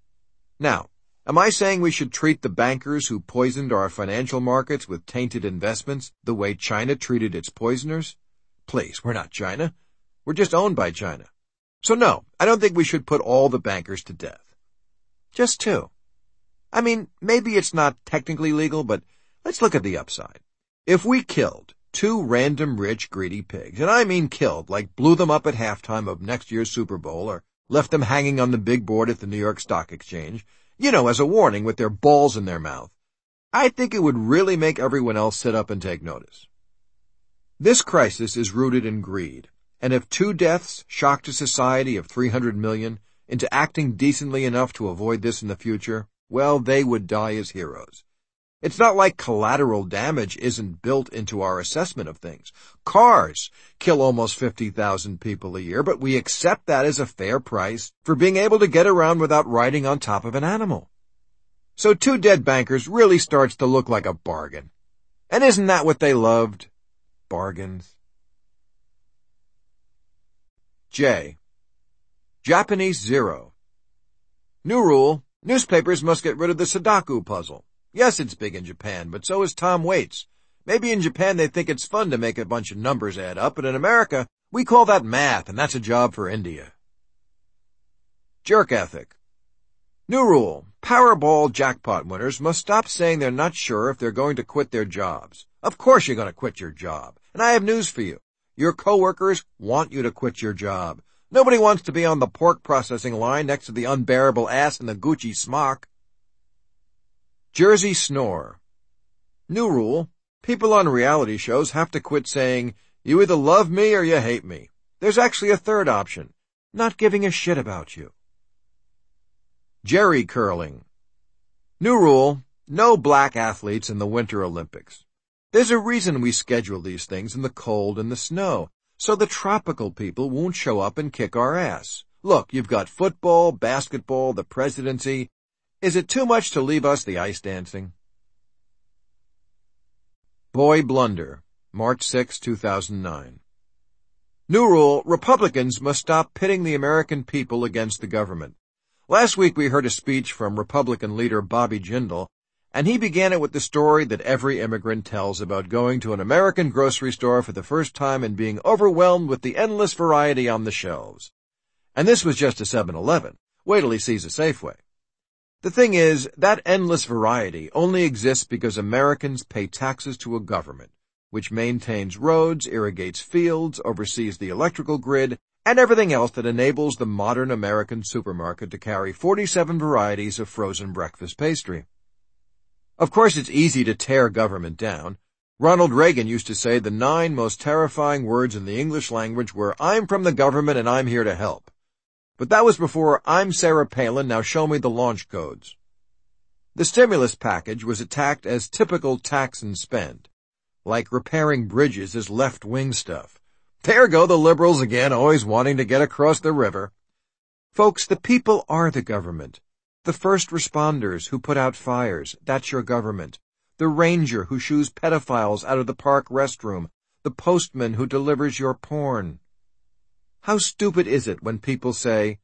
S1: Now, am I saying we should treat the bankers who poisoned our financial markets with tainted investments the way China treated its poisoners? Please, we're not China. We're just owned by China. So no, I don't think we should put all the bankers to death. Just two. I mean, maybe it's not technically legal, but let's look at the upside. If we killed two random rich greedy pigs, and I mean killed, like blew them up at halftime of next year's Super Bowl or left them hanging on the big board at the New York Stock Exchange, as a warning with their balls in their mouth, I think it would really make everyone else sit up and take notice. This crisis is rooted in greed, and if two deaths shocked a society of 300 million into acting decently enough to avoid this in the future, well, they would die as heroes. It's not like collateral damage isn't built into our assessment of things. Cars kill almost 50,000 people a year, but we accept that as a fair price for being able to get around without riding on top of an animal. So two dead bankers really starts to look like a bargain. And isn't that what they loved? Bargains. J. Japanese zero. New rule, newspapers must get rid of the Sudoku puzzle. Yes, it's big in Japan, but so is Tom Waits. Maybe in Japan they think it's fun to make a bunch of numbers add up, but in America, we call that math, and that's a job for India. Jerk ethic. New rule, Powerball jackpot winners must stop saying they're not sure if they're going to quit their jobs. Of course you're going to quit your job. And I have news for you. Your coworkers want you to quit your job. Nobody wants to be on the pork processing line next to the unbearable ass in the Gucci smock. Jersey snore. New rule, people on reality shows have to quit saying, you either love me or you hate me. There's actually a third option, not giving a shit about you. Jerry curling. New rule, no black athletes in the Winter Olympics. There's a reason we schedule these things in the cold and the snow, so the tropical people won't show up and kick our ass. Look, you've got football, basketball, the presidency. Is it too much to leave us the ice dancing? Boy blunder, March 6, 2009. New rule, Republicans must stop pitting the American people against the government. Last week we heard a speech from Republican leader Bobby Jindal, and he began it with the story that every immigrant tells about going to an American grocery store for the first time and being overwhelmed with the endless variety on the shelves. And this was just a 7-Eleven. Wait till he sees a Safeway. The thing is, that endless variety only exists because Americans pay taxes to a government, which maintains roads, irrigates fields, oversees the electrical grid, and everything else that enables the modern American supermarket to carry 47 varieties of frozen breakfast pastry. Of course, it's easy to tear government down. Ronald Reagan used to say the 9 most terrifying words in the English language were, I'm from the government and I'm here to help. But that was before I'm Sarah Palin, now show me the launch codes. The stimulus package was attacked as typical tax and spend, like repairing bridges as left-wing stuff. There go the liberals again, always wanting to get across the river. Folks, the people are the government. The first responders who put out fires, that's your government. the ranger who shoos pedophiles out of the park restroom, the postman who delivers your porn. How stupid is it when people say,